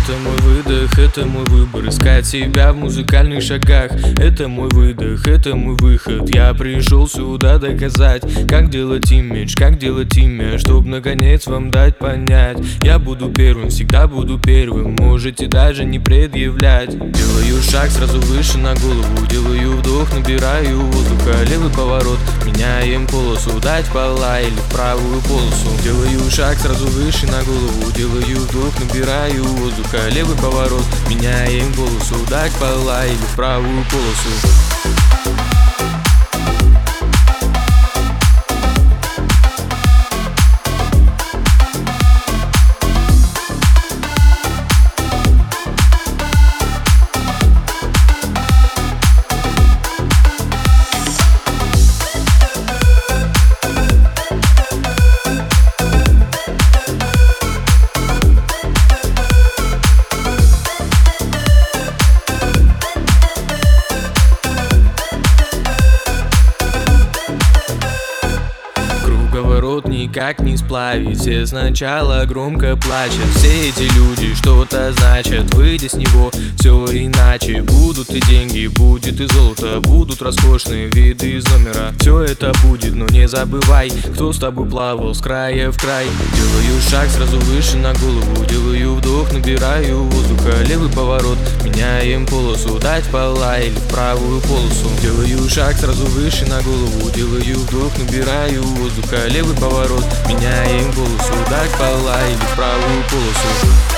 Это мой выдох, это мой выбор. Искать себя в музыкальных шагах. Это мой выдох, это мой выход. Я пришел сюда доказать, как делать имидж, как делать имя, чтоб наконец вам дать понять. Я буду первым, всегда буду первым. Можете даже не предъявлять. Делаю шаг сразу выше на голову. Делаю вдох, набираю воздуха. Левый поворот, меняем полосу. Дать пола или в правую полосу. Делаю шаг сразу выше на голову. Делаю вдох, набираю воздуха. Левый поворот, меняем полосу. Дать пола или в правую полосу. Круговорот никак не сплавить. Все сначала громко плачут. Все эти люди что-то значат. Выйдя с него, все иначе. Будут и деньги, будет и золото. Будут роскошные виды из номера. Все это будет, но не забывай, кто с тобой плавал с края в край. Делаю шаг сразу выше на голову. Делаю вдох, набираю воздуха. Левый поворот, меняем полосу. Дать пола или в правую полосу. Делаю шаг сразу выше на голову. Делаю вдох, набираю воздуха. Левый поворот, меняем полосу. Дать пола или в правую полосу.